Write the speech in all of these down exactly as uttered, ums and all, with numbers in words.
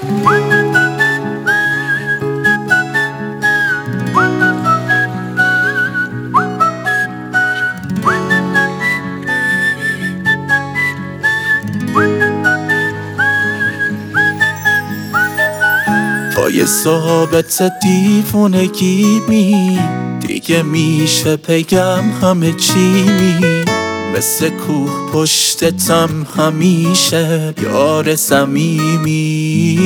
پای ثابت دیوونگی می دیگه میشه بگم همه چی می مثل کوه پشتتم همیشه یار صمیمی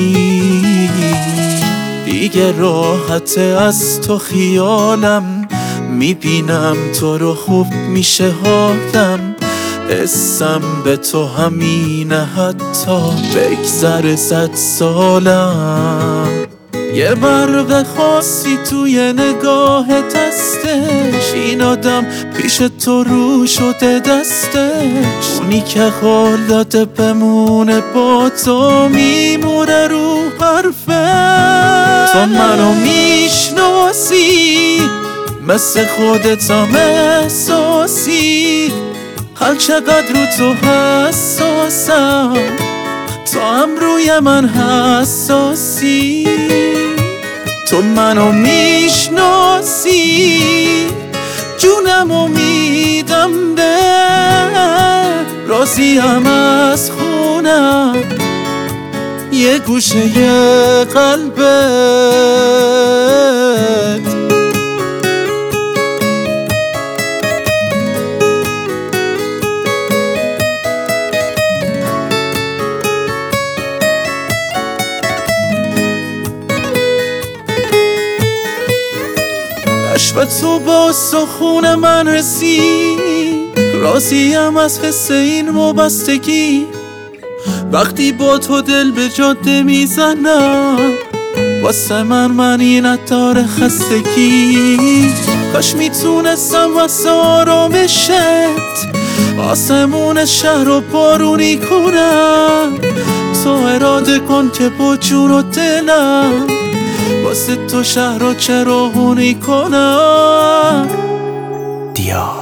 دیگه راحته از تو خیالم میبینم تو رو خوب میشه حالم حسم به تو همینه حتی بگذر صد سالم یه برق خاصی توی نگاهت هستش این آدم پیش تو رو شده دستش اونی که حالت بمونه با تو میمونه رو حرفه تو منو میشناسی مثل خودتم احساسی هر چقدر رو تو حساسم تو هم روی من حساسی تو منو میشناسی جونمو میدم به راضیم از خونم یه گوشه قلبت و تو با سخون من رسید راضیم از حس این وابستگی وقتی با تو دل به جاده میزنم واسه من معنی نداره خستگی کاش میتونستم واسه آرامشت آسمون شهر رو بارونی کنم تو اراده کن که با جون و دلم واسه تو شهر رو چراغونی کنم دیا